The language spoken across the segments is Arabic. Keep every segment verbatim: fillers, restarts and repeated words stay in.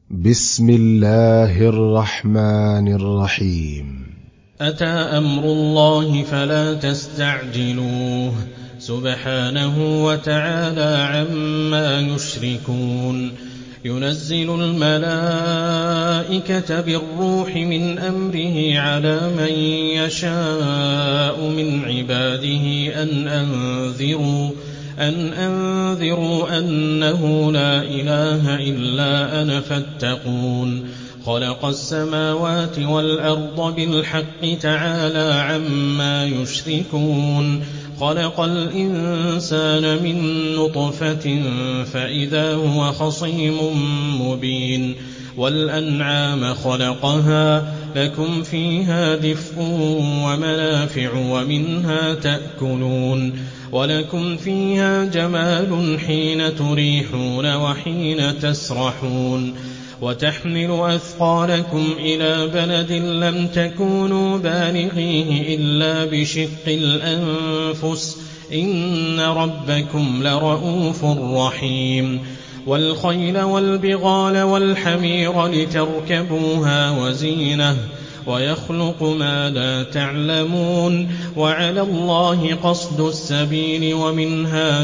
بسم الله الرحمن الرحيم. أتى أمر الله فلا تستعجلوه سبحانه وتعالى عما يشركون. ينزل الملائكة بالروح من أمره على من يشاء من عباده أن أنذروا أن أنذروا أنه لا إله إلا أنا فاتقون. خلق السماوات والأرض بالحق تعالى عما يشركون. خلق الإنسان من نطفة فإذا هو خصيم مبين. والأنعام خلقها لكم فيها دفء ومنافع ومنها تأكلون. ولكم فيها جمال حين تريحون وحين تسرحون. وتحمل أثقالكم إلى بلد لم تكونوا بالغيه إلا بشق الأنفس إن ربكم لرؤوف رحيم. والخيل والبغال والحمير لتركبوها وزينة ويخلق ما لا تعلمون. وعلى الله قصد السبيل ومنها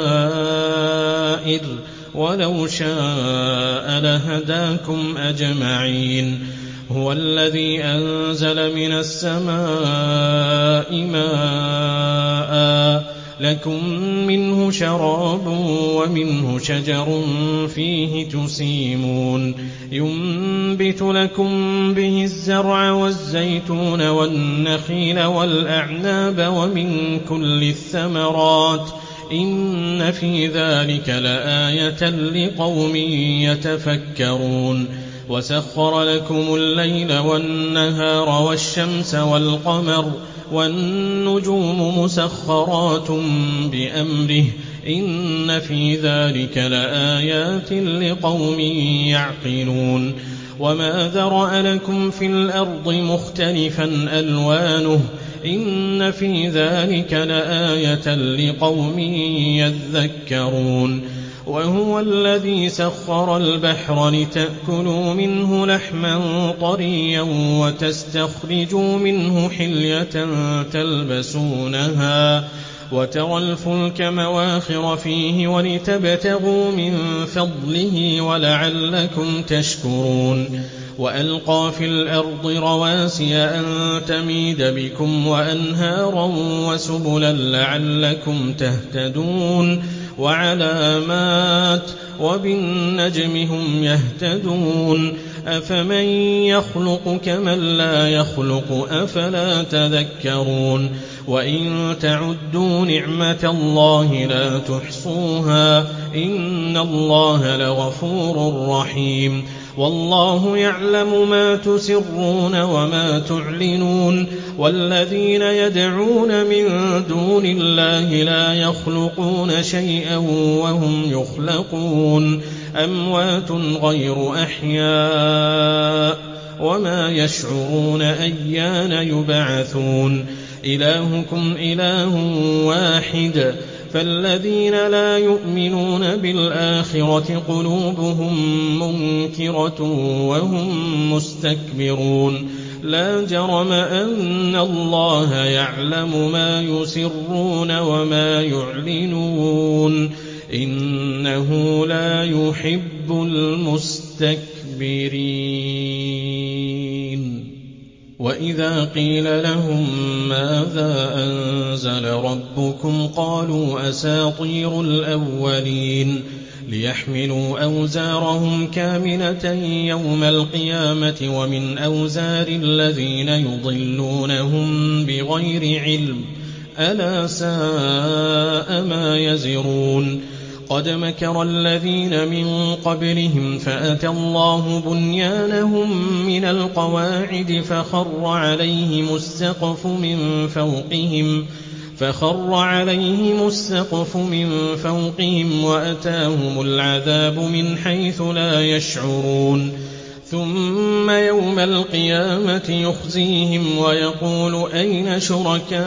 جائر ولو شاء لهداكم أجمعين. هو الذي أنزل من السماء ماء لكم منه شراب ومنه شجر فيه تسيمون. ينبت لكم به الزرع والزيتون والنخيل والأعناب ومن كل الثمرات إن في ذلك لآية لقوم يتفكرون. وسخر لكم الليل والنهار والشمس والقمر والنجوم مسخرات بأمره إن في ذلك لآيات لقوم يعقلون. وما ذرأ لكم في الأرض مختلفا ألوانه إن في ذلك لآية لقوم يذكرون. وهو الذي سخر البحر لتأكلوا منه لحما طريا وتستخرجوا منه حلية تلبسونها وترى الفلك مواخر فيه ولتبتغوا من فضله ولعلكم تشكرون. وألقى في الأرض رواسي أن تميد بكم وأنهارا وسبلا لعلكم تهتدون. وعلامات وبالنجم هم يهتدون. أفمن يخلق كمن لا يخلق أفلا تذكرون. وإن تعدوا نعمة الله لا تحصوها إن الله لغفور رحيم. والله يعلم ما تسرون وما تعلنون. والذين يدعون من دون الله لا يخلقون شيئا وهم يخلقون أموات غير أحياء وما يشعرون أيان يبعثون. إلهكم إله واحد فالذين لا يؤمنون بالآخرة قلوبهم منكرة وهم مستكبرون. لا جرم أن الله يعلم ما يسرون وما يعلنون إنه لا يحب المستكبرين. وإذا قيل لهم ماذا أنزل ربكم قالوا أساطير الأولين ليحملوا أوزارهم كاملة يوم القيامة ومن أوزار الذين يضلونهم بغير علم ألا ساء ما يزرون. قد مكر الذين من قبلهم فأتى الله بنيانهم من القواعد فخر عليهم السقف من فوقهم فخر عليهم السقف من فوقهم وأتاهم العذاب من حيث لا يشعرون. ثم يوم القيامة يخزيهم ويقول أين شركائي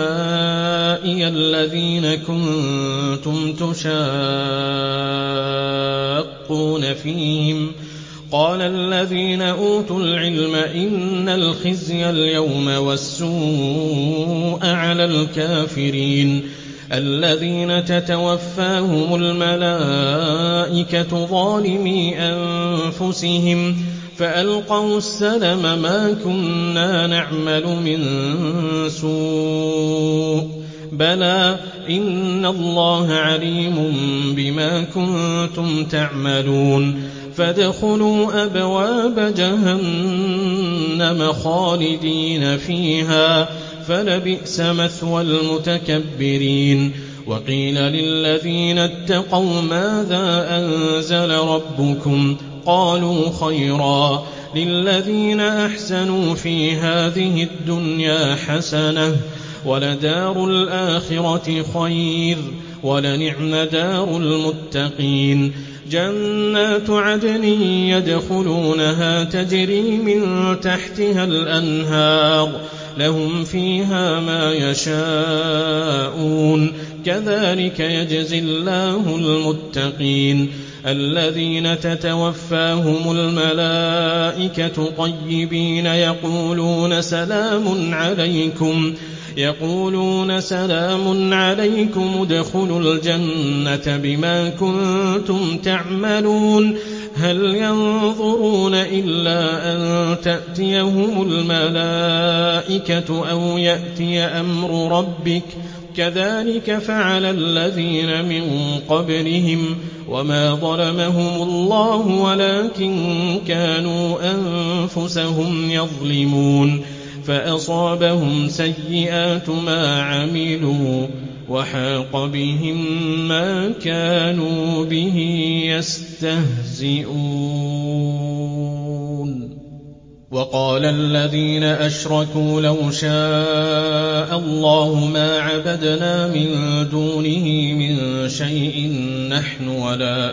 الذين كنتم تشاقون فيهم قال الذين أوتوا العلم إن الخزي اليوم والسوء على الكافرين الذين تتوفاهم الملائكة ظالمي أنفسهم فألقوا السلم ما كنا نعمل من سوء بلى إن الله عليم بما كنتم تعملون فادخلوا أبواب جهنم خالدين فيها فلبئس مثوى المتكبرين وقيل للذين اتقوا ماذا أنزل ربكم قالوا خيرا للذين أحسنوا في هذه الدنيا حسنة ولدار الآخرة خير ولنعم دار المتقين جنات عدن يدخلونها تجري من تحتها الأنهار لهم فيها ما يشاءون كذلك يجزي الله المتقين الذين تتوفاهم الملائكة طيبين يقولون سلام عليكم يقولون سلام عليكم ادخلوا الجنة بما كنتم تعملون هل ينظرون إلا أن تأتيهم الملائكة أو يأتي أمر ربك كذلك فعل الذين من قبلهم وما ظلمهم الله ولكن كانوا أنفسهم يظلمون فأصابهم سيئات ما عملوا وحاق بهم ما كانوا به يستهزئون وقال الذين أشركوا لو شاء الله ما عبدنا من دونه من شيء نحن ولا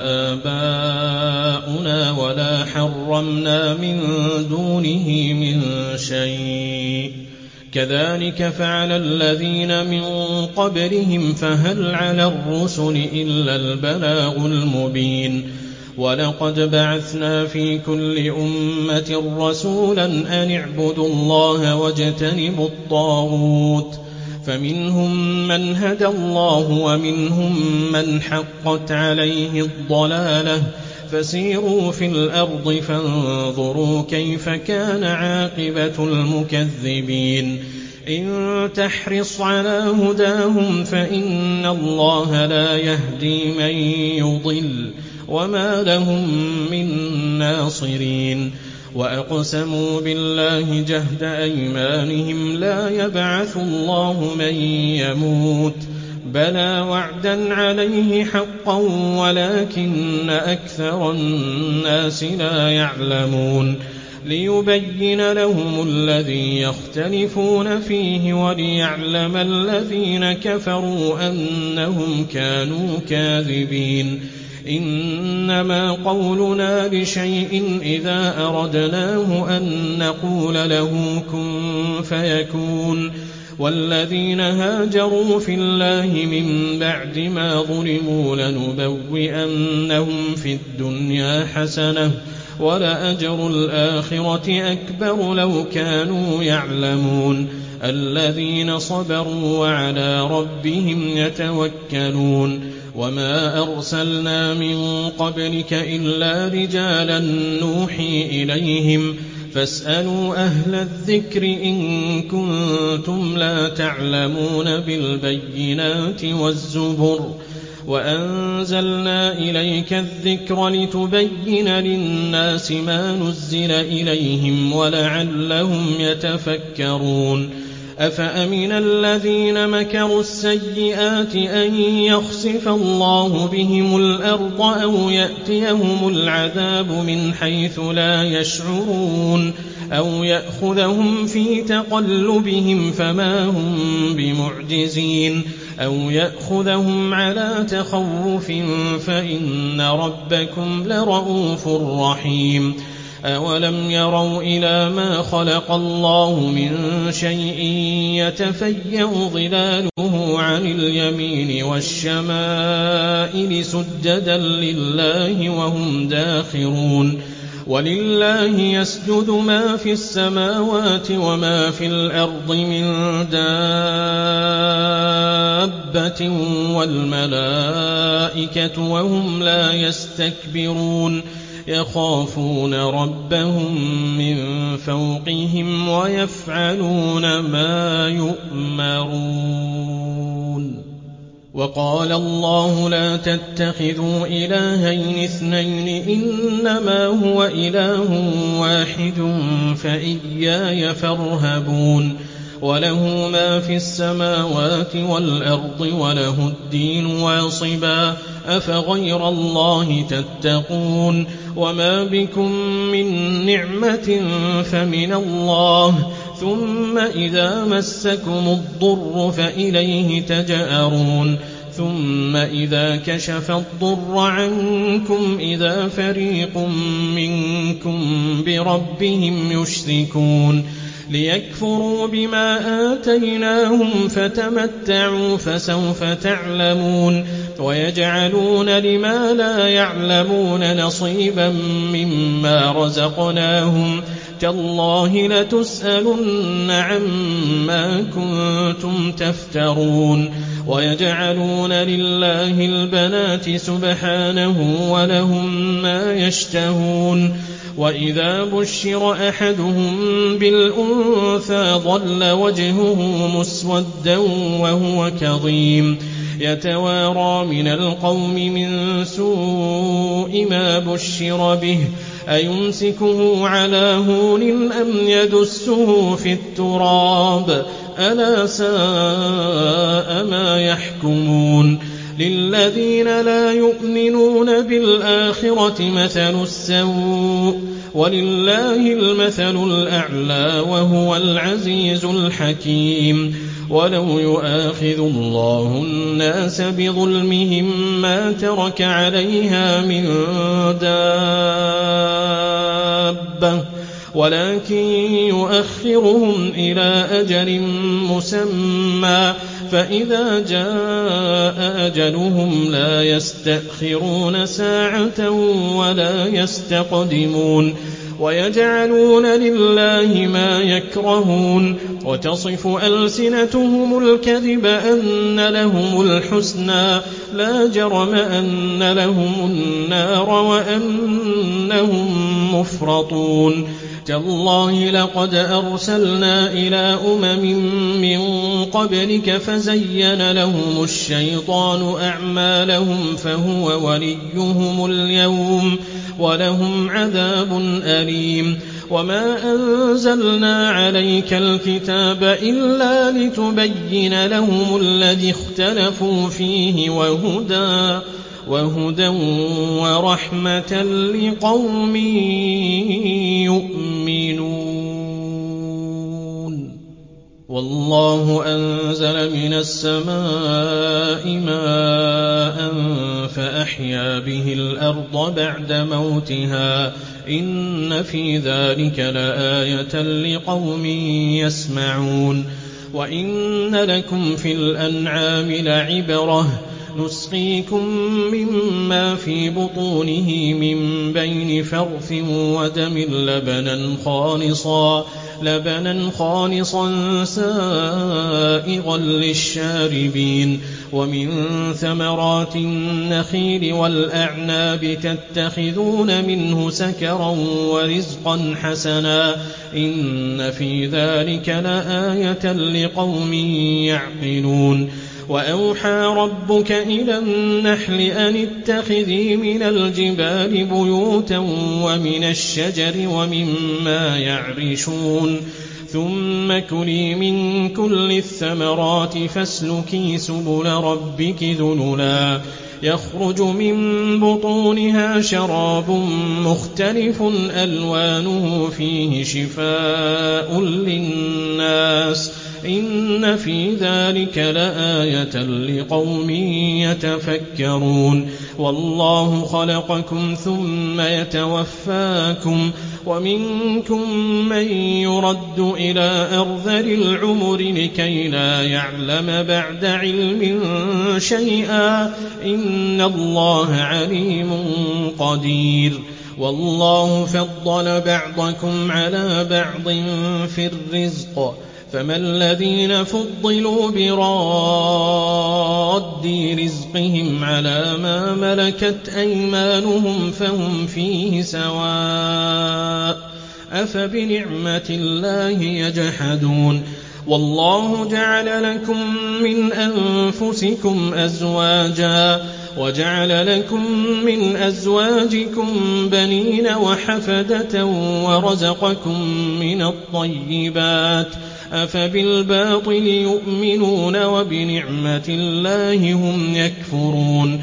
آباؤنا ولا حرمنا من دونه من شيء كذلك فعل الذين من قبلهم فهل على الرسل إلا البلاغ المبين ولقد بعثنا في كل أمة رسولا أن اعبدوا الله واجتنبوا الطاغوت فمنهم من هدى الله ومنهم من حقت عليه الضلالة فسيروا في الأرض فانظروا كيف كان عاقبة المكذبين إن تحرص على هداهم فإن الله لا يهدي من يضل وما لهم من ناصرين وأقسموا بالله جهد أيمانهم لا يبعث الله من يموت بلى وعدا عليه حقا ولكن أكثر الناس لا يعلمون ليبين لهم الذي يختلفون فيه وليعلم الذين كفروا أنهم كانوا كاذبين إنما قولنا لشيء إذا أردناه أن نقول له كن فيكون والذين هاجروا في الله من بعد ما ظلموا لنبوئنهم في الدنيا حسنة ولأجر الآخرة أكبر لو كانوا يعلمون الذين صبروا وعلى ربهم يتوكلون وما أرسلنا من قبلك إلا رجالا نوحي إليهم فاسألوا أهل الذكر إن كنتم لا تعلمون بالبينات والزبر وأنزلنا إليك الذكر لتبين للناس ما نزل إليهم ولعلهم يتفكرون أفأمن الذين مكروا السيئات أن يخسف الله بهم الأرض أو يأتيهم العذاب من حيث لا يشعرون أو يأخذهم في تقلبهم فما هم بمعجزين أو يأخذهم على تخوف فإن ربكم لرؤوف رحيم أولم يروا إلى ما خلق الله من شيء يتفيأ ظلاله عن اليمين والشمائل سجدا لله وهم داخرون ولله يسجد ما في السماوات وما في الأرض من دابة والملائكة وهم لا يستكبرون يخافون ربهم من فوقهم ويفعلون ما يؤمرون. وقال الله لا تتخذوا إلهين اثنين إنما هو إله واحد فإياي فارهبون وله ما في السماوات والأرض وله الدين واصبا أفغير الله تتقون وما بكم من نعمة فمن الله ثم إذا مسكم الضر فإليه تجأرون ثم إذا كشف الضر عنكم إذا فريق منكم بربهم يشركون ليكفروا بما آتيناهم فتمتعوا فسوف تعلمون ويجعلون لما لا يعلمون نصيبا مما رزقناهم تالله لتسألن عما كنتم تفترون ويجعلون لله البنات سبحانه ولهم ما يشتهون وإذا بشر أحدهم بالأنثى ظل وجهه مسودا وهو كظيم يتوارى من القوم من سوء ما بشر به أيمسكه على هون أم يدسه في التراب ألا ساء ما يحكمون للذين لا يؤمنون بالآخرة مثل السوء ولله المثل الأعلى وهو العزيز الحكيم ولو يؤاخذ الله الناس بظلمهم ما ترك عليها من دابة ولكن يؤخرهم إلى أجل مسمى فإذا جاء أجلهم لا يستأخرون ساعة ولا يستقدمون ويجعلون لله ما يكرهون وتصف ألسنتهم الكذب أن لهم الحسنى لا جرم أن لهم النار وأنهم مفرطون تالله لقد أرسلنا إلى أمم من قبلك فزين لهم الشيطان أعمالهم فهو وليهم اليوم ولهم عذاب أليم وما أنزلنا عليك الكتاب إلا لتبين لهم الذي اختلفوا فيه وهدى وهدى ورحمة لقوم يؤمنون والله أنزل من السماء ماء فأحيا به الأرض بعد موتها إن في ذلك لآية لقوم يسمعون وإن لكم في الأنعام لعبرة نسقيكم مما في بطونه من بين فرث ودم لبنا خالصا لبنا خالصا سائغا للشاربين ومن ثمرات النخيل والأعناب تتخذون منه سكرا ورزقا حسنا إن في ذلك لآية لقوم يعقلون وأوحى ربك إلى النحل أن اتخذي من الجبال بيوتا ومن الشجر ومما يعرشون ثم كلي من كل الثمرات فاسلكي سبل ربك ذللا يخرج من بطونها شراب مختلف ألوانه فيه شفاء للناس إن في ذلك لآية لقوم يتفكرون والله خلقكم ثم يتوفاكم ومنكم من يرد إلى أرذل العمر لكي لا يعلم بعد علم شيئا إن الله عليم قدير والله فضل بعضكم على بعض في الرزق فما الذين فضلوا براد رزقهم على ما ملكت أيمانهم فهم فيه سواء أفبنعمة الله يجحدون والله جعل لكم من أنفسكم أزواجا وجعل لكم من أزواجكم بنين وحفدة ورزقكم من الطيبات أفبالباطل يؤمنون وبنعمة الله هم يكفرون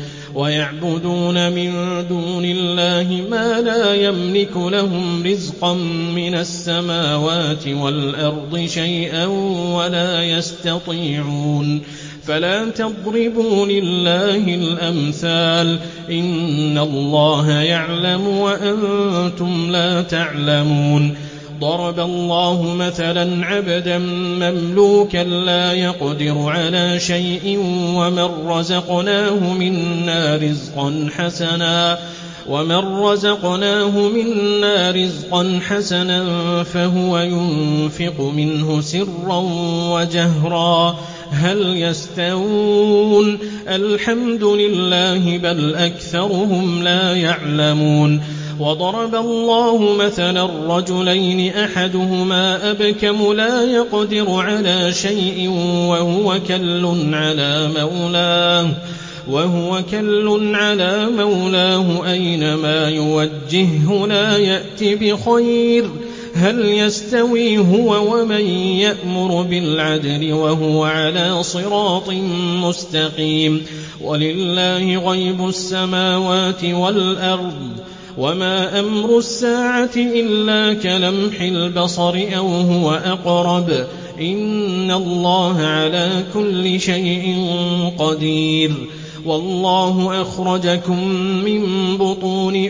ويعبدون من دون الله ما لا يملك لهم رزقا من السماوات والأرض شيئا ولا يستطيعون فلا تضربوا لله الأمثال إن الله يعلم وأنتم لا تعلمون ضرب الله مثلا عبدا مملوكا لا يقدر على شيء ومن رزقناه منا رزقا حسنا ومن رزقناه منا رزقا حسنا فهو ينفق منه سرا وجهرا هل يستوون الحمد لله بل أكثرهم لا يعلمون وضرب الله مثلا رجلين أحدهما أبكم لا يقدر على شيء وهو كل على مولاه وهو كل على مولاه أينما يوجهه لا يأتي بخير هل يستوي هو ومن يأمر بالعدل وهو على صراط مستقيم ولله غيب السماوات والأرض وما أمر الساعة إلا كلمح البصر أو هو أقرب إن الله على كل شيء قدير والله أخرجكم من بطون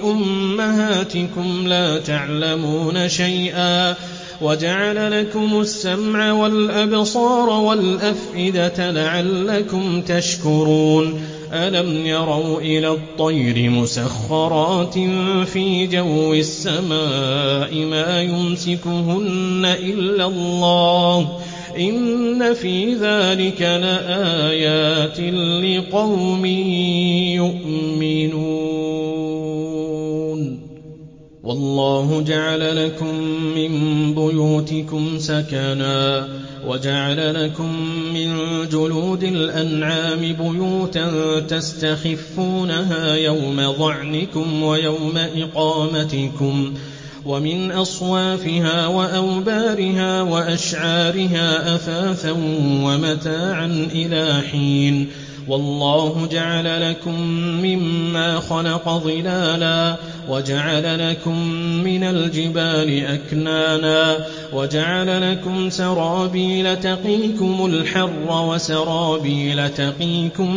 أمهاتكم لا تعلمون شيئا وجعل لكم السمع والأبصار والأفئدة لعلكم تشكرون ألم يروا إلى الطير مسخرات في جو السماء ما يمسكهن إلا الله إن في ذلك لآيات لقوم يؤمنون والله جعل لكم من بيوتكم سكنا وجعل لكم من جلود الأنعام بيوتا تستخفونها يوم ظعنكم ويوم إقامتكم ومن أصوافها وأوبارها وأشعارها أثاثا ومتاعا إلى حين والله جعل لكم مما خلق ظلالا وجعل لكم من الجبال أكنانا وجعل لكم سرابيل تقيكم الحر وسرابيل تقيكم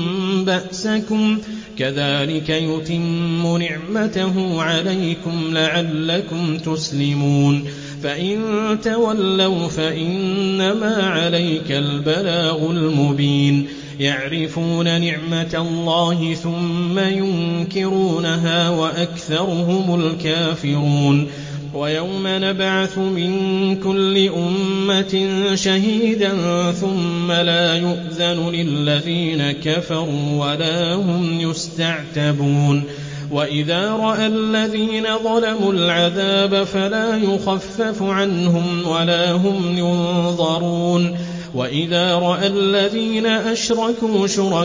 بأسكم كذلك يتم نعمته عليكم لعلكم تسلمون فإن تولوا فإنما عليك البلاغ المبين يعرفون نعمة الله ثم ينكرونها وأكثرهم الكافرون ويوم نبعث من كل أمة شهيدا ثم لا يؤذن للذين كفروا ولا هم يستعتبون وإذا رأى الذين ظلموا العذاب فلا يخفف عنهم ولا هم ينظرون وإذا رأى الذين أشركوا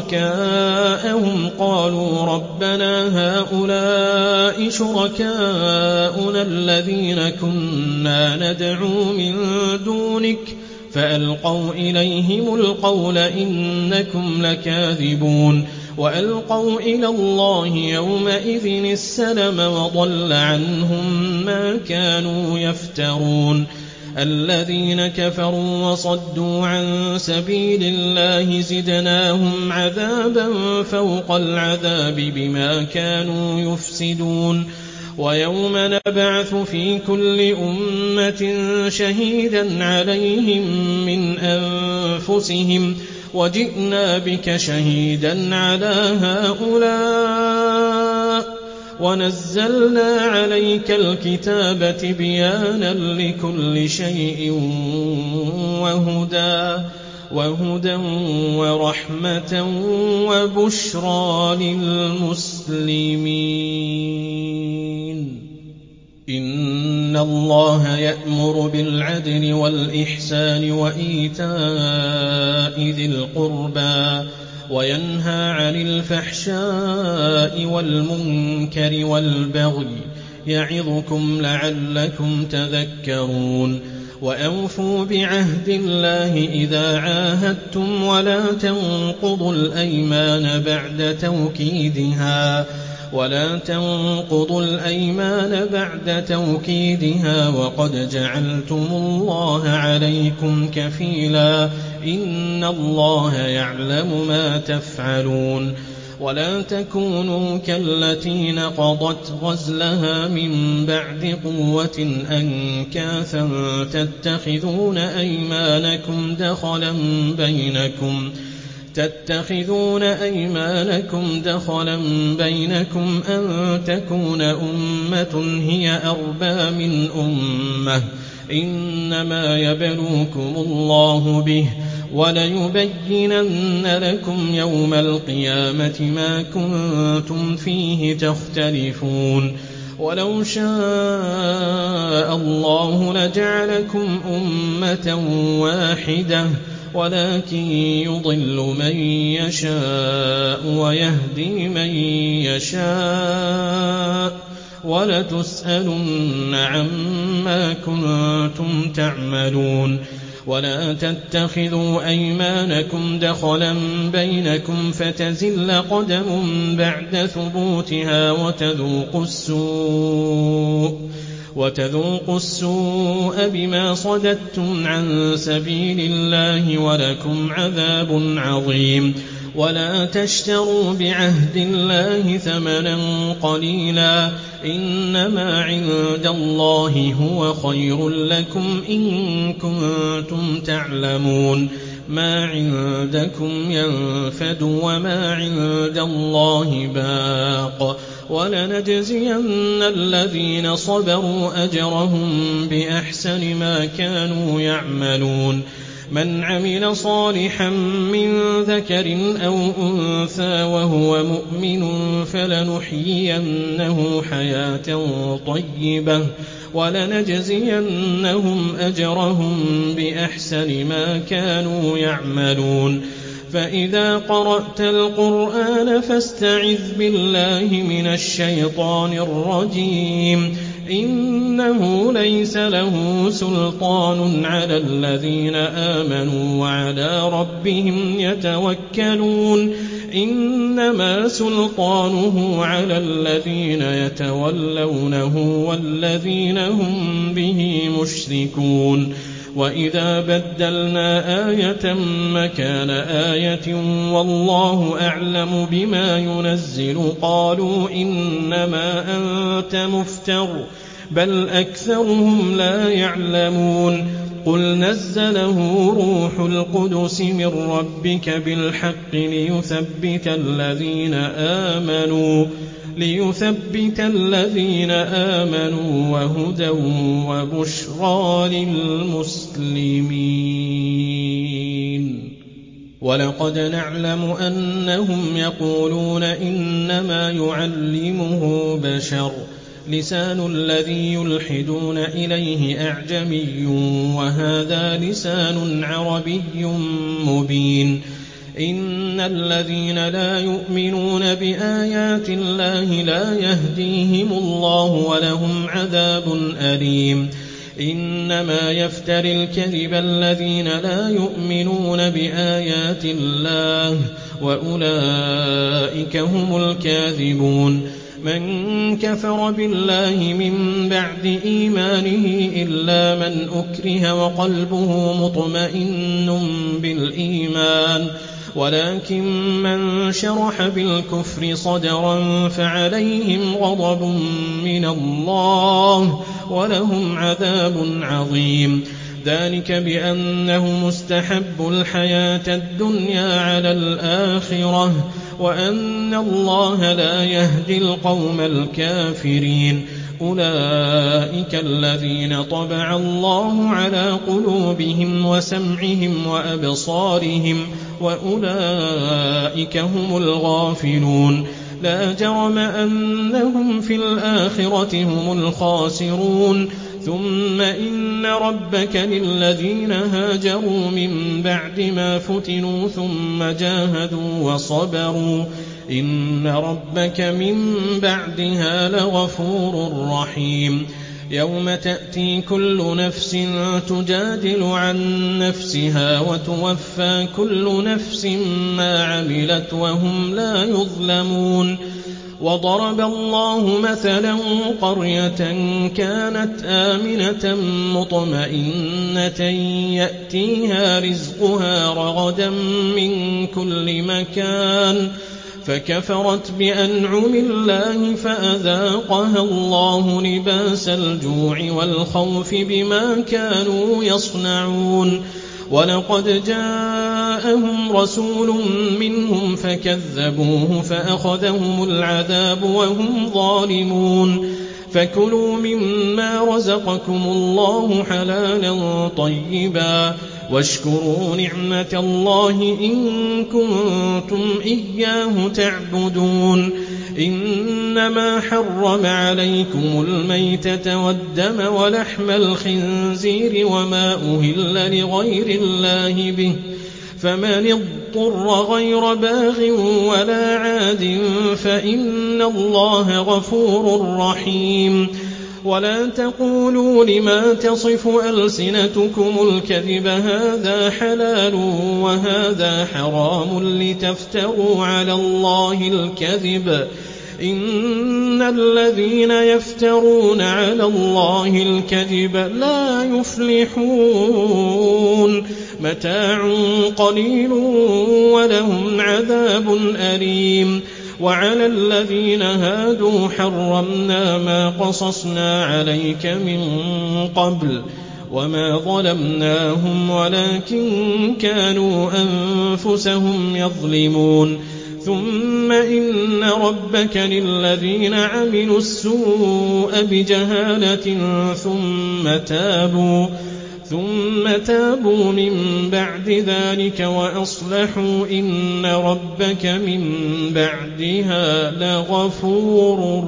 شركاءهم قالوا ربنا هؤلاء شركاؤنا الذين كنا ندعو من دونك فألقوا إليهم القول إنكم لكاذبون وألقوا إلى الله يومئذ السلم وضل عنهم ما كانوا يفترون الذين كفروا وصدوا عن سبيل الله زدناهم عذابا فوق العذاب بما كانوا يفسدون ويوم نبعث في كل أمة شهيدا عليهم من أنفسهم وجئنا بك شهيدا على هؤلاء ونزلنا عليك الكتاب تبيانا لكل شيء وهدى وهدى ورحمة وبشرى للمسلمين. إن الله يأمر بالعدل والإحسان وإيتاء ذي القربى وينهى عن الفحشاء والمنكر والبغي يعظكم لعلكم تذكرون. وأوفوا بعهد الله إذا عاهدتم ولا تنقضوا الأيمان بعد توكيدها ولا تنقضوا الأيمان بعد توكيدها وقد جعلتم الله عليكم كفيلا إن الله يعلم ما تفعلون. ولا تكونوا كالتي نقضت غزلها من بعد قوة أنكاثا تتخذون أيمانكم دخلا بينكم تتخذون أيمانكم دخلا بينكم أن تكون أمة هي أربى من أمة إنما يبلوكم الله به وليبينن لكم يوم القيامة ما كنتم فيه تختلفون. ولو شاء الله لجعلكم أمة واحدة ولكن يضل من يشاء ويهدي من يشاء ولتسألن عما كنتم تعملون. ولا تتخذوا أيمانكم دخلا بينكم فتزل قدم بعد ثبوتها وتذوقوا السوء وتذوقوا السوء بما صددتم عن سبيل الله ولكم عذاب عظيم. ولا تشتروا بعهد الله ثمنا قليلا إنما عند الله هو خير لكم إن كنتم تعلمون. ما عندكم ينفد وما عند الله باق ولنجزين الذين صبروا أجرهم بأحسن ما كانوا يعملون. من عمل صالحا من ذكر أو أنثى وهو مؤمن فلنحيينه حياة طيبة ولنجزينهم أجرهم بأحسن ما كانوا يعملون. فإذا قرأت القرآن فاستعذ بالله من الشيطان الرجيم. إنه ليس له سلطان على الذين آمنوا وعلى ربهم يتوكلون. إنما سلطانه على الذين يتولونه والذين هم به مشركون. وإذا بدلنا آية مكان آية والله أعلم بما ينزل قالوا إنما أنت مفتر بل أكثرهم لا يعلمون. قل نزله روح القدس من ربك بالحق ليثبت الذين آمنوا ليثبت الذين آمنوا وهدى وبشرى للمسلمين. ولقد نعلم أنهم يقولون إنما يعلمه بشر لسان الذي يلحدون إليه أعجمي وهذا لسان عربي مبين. إن الذين لا يؤمنون بآيات الله لا يهديهم الله ولهم عذاب أليم. إنما يفتري الكذب الذين لا يؤمنون بآيات الله وأولئك هم الكاذبون. من كفر بالله من بعد إيمانه إلا من أكره وقلبه مطمئن بالإيمان ولكن من شرح بالكفر صدرا فعليهم غضب من الله ولهم عذاب عظيم. ذلك بأنه مستحب الحياة الدنيا على الآخرة وأن الله لا يهدي القوم الكافرين. أولئك الذين طبع الله على قلوبهم وسمعهم وأبصارهم وأولئك هم الغافلون. لا جرم أنهم في الآخرة هم الخاسرون. ثم إن ربك للذين هاجروا من بعد ما فتنوا ثم جاهدوا وصبروا إن ربك من بعدها لغفور رحيم. يوم تأتي كل نفس تجادل عن نفسها وتوفى كل نفس ما عملت وهم لا يظلمون. وضرب الله مثلا قرية كانت آمنة مطمئنة يأتيها رزقها رغدا من كل مكان فكفرت بأنعم الله فأذاقها الله لباس الجوع والخوف بما كانوا يصنعون. ولقد جاءهم رسول منهم فكذبوه فأخذهم العذاب وهم ظالمون. فكلوا مما رزقكم الله حلالا طيبا واشكروا نعمة الله إن كنتم إياه تعبدون. إنما حرم عليكم الميتة والدم ولحم الخنزير وما أهل لغير الله به فمن اضطر غير باغ ولا عاد فإن الله غفور رحيم. ولا تقولوا لما تصف ألسنتكم الكذب هذا حلال وهذا حرام لتفتروا على الله الكذب إن الذين يفترون على الله الكذب لا يفلحون. متاع قليل ولهم عذاب أليم. وعلى الذين هادوا حرمنا ما قصصنا عليك من قبل وما ظلمناهم ولكن كانوا أنفسهم يظلمون. ثم إن ربك للذين عملوا السوء بجهالة ثم تابوا ثم تابوا من بعد ذلك وأصلحوا إن ربك من بعدها لغفور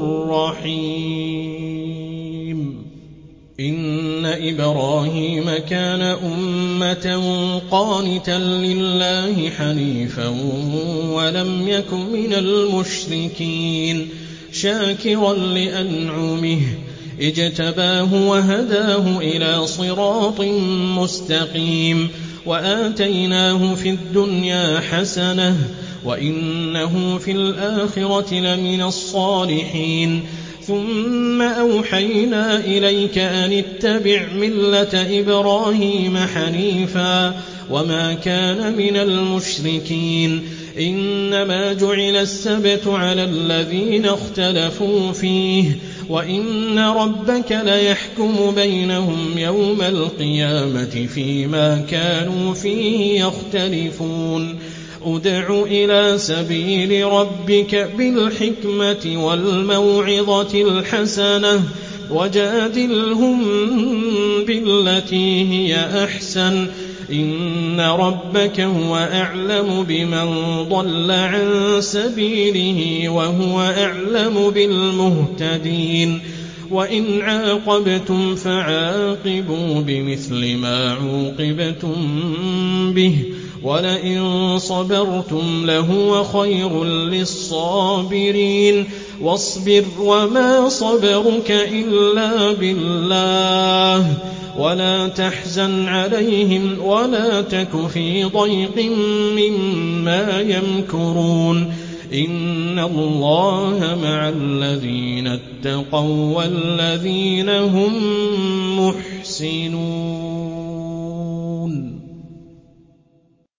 رحيم. إن إبراهيم كان أمة قانتا لله حنيفا ولم يك من المشركين شاكرا لأنعمه اجتباه وهداه إلى صراط مستقيم. وآتيناه في الدنيا حسنة وإنه في الآخرة لمن الصالحين. ثم أوحينا إليك أن اتبع ملة إبراهيم حنيفا وما كان من المشركين. إنما جعل السبت على الذين اختلفوا فيه وإن ربك ليحكم بينهم يوم القيامة فيما كانوا فيه يختلفون. ادع إلى سبيل ربك بالحكمة والموعظة الحسنة وجادلهم بالتي هي أحسن إن ربك هو أعلم بمن ضل عن سبيله وهو أعلم بالمهتدين. وإن عاقبتم فعاقبوا بمثل ما عوقبتم به ولئن صبرتم لهو خير للصابرين. واصبر وما صبرك إلا بالله ولا تحزن عليهم ولا تك في ضيق مما يمكرون. إن الله مع الذين اتقوا والذين هم محسنون.